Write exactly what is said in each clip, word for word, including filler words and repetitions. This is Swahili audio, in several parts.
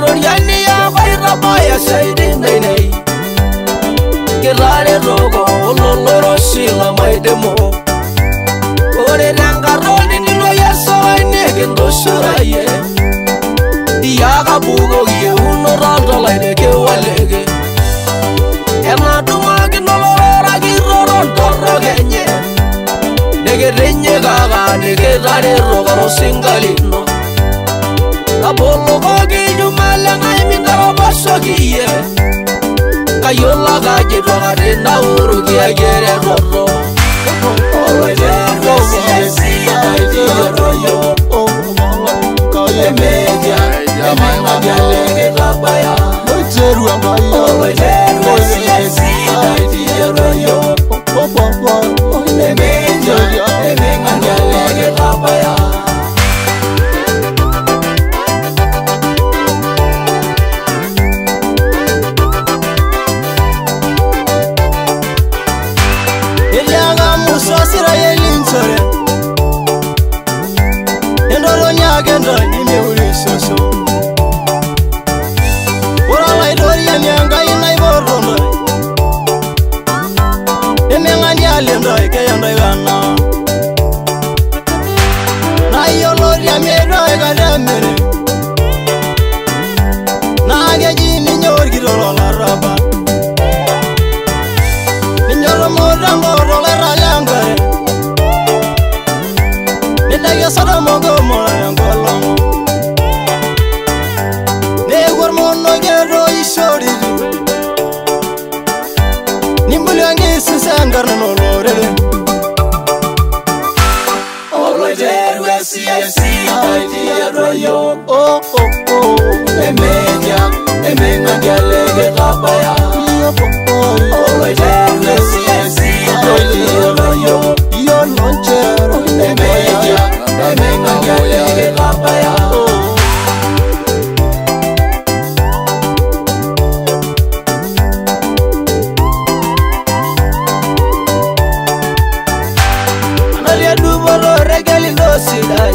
Oriani ya vaira baya saidi nei nei Girare rogo ololoro sila maidemo Ore rangaroni nilo yeso ainege ndoshuraye Diaga bugo ye uno raldo laine ke walege Ema dumagi nolora giroron torro genye Nege renye gaga nege rare rogo singalino Apolo kogi jumala ngai mingaro baso kiye Kayola gaji roga rinda uru kia gere roro Olo jero siya siya idea royo Emeja, emenga jalege kapaya Olo jero siya siya idea royo Emeja, emenga jalege kapaya Sosira yelinsore Endoro nyagendo nime uri soso Ora waidori ya mianga ina iborondo Emenga ni alendo ike yanda igana Na iyo lori ya miero ega demere Na ageji ninyor gidoro la raba Ninyor morango rola rayanga Nendage sada mongo mola ngolongo Ne gormono gero ishori Nimbuli angi sisangar no lorele Olo jeru esi esi idea royo Oh oh oh Emeja emenga galege kapaya Olo jeru esi esi idea royo Yo lonchero Emeja emenga galege kapaya Analia duboro regali losidai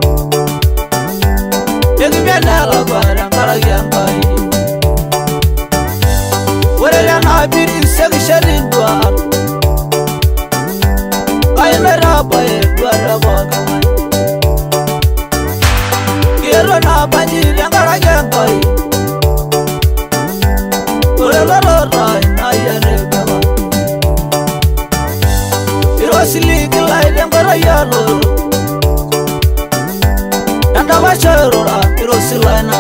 Yegibena la bara karagiambai Werele na biri segishari dua Kaimera bae dua bagamai Kero na banjiri karagiambai Werele lorai na yeregama Irosili kilai dengara yalo Nanda bacharora irosila na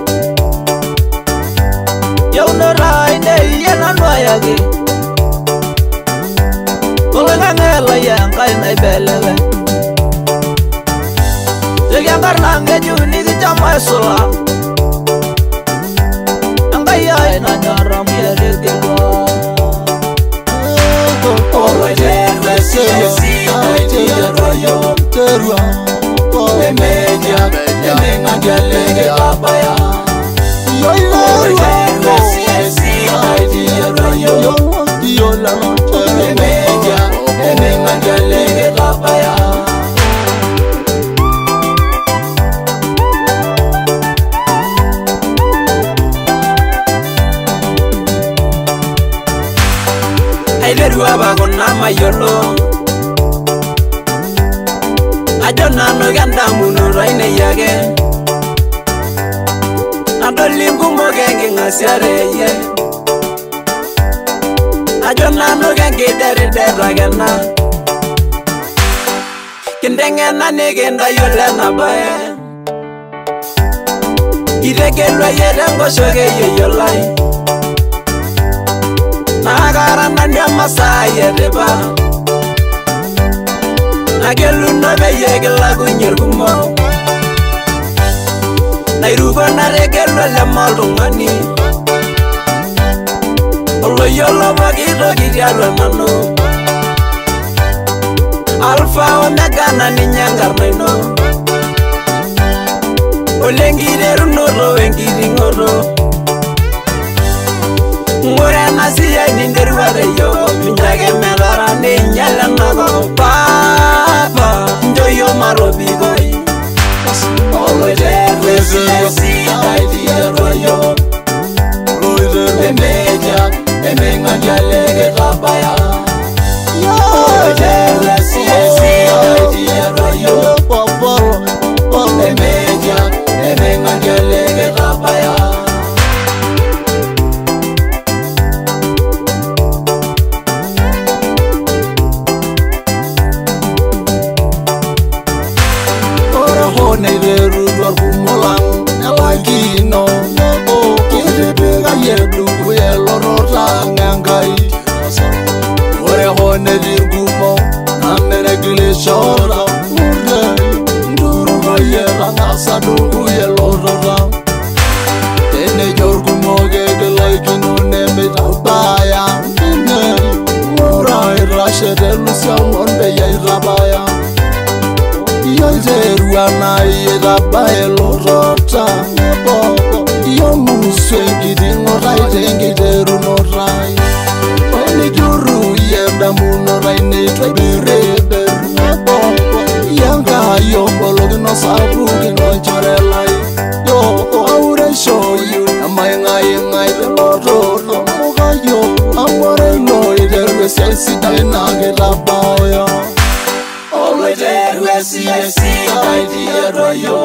Yaunera ine yena nwayage Olenga ngela yanka ina ibelele Zegiangar nange juni kijama esola Nanga ya ina nyara miyere gilwa Olo jeru esi esi idea royo Emeja, emenga jalege kapaya Olo jeru esi esi idea royo Emeja, emenga jalege kapaya Aideru abagona mayolo Ajona no ganda munu raine yage Adolingu mogenge ngasiare ye Ajona no genge dere dere gana Kindenge na negenda yole na bae Iregelwa yerengo shoge yolai Nagara na nyama saye reba Nagelu no beye gela gunyergumo Nairugo na regelo le malungani Olo yolo bagiro gidiaro mano Alfa omega na ninyangar naino Olengire runoro wengiri ngoro Ngore nasiya ninderware yo Minyage melara ninyala nago Papa Njoyo marobi goi Olo jeru esi esi idea royo Tana itabaye lorota Yomuswe ngidingorai tengiterunorai Wanijuru yenda munorai neitwa birebe Yanga yombologino sabugino chorelai Yo aure show you Amainga inga ite lorota Mugayo amore no iterwe siyaisida inagirabaya Always there we see I see I dear yo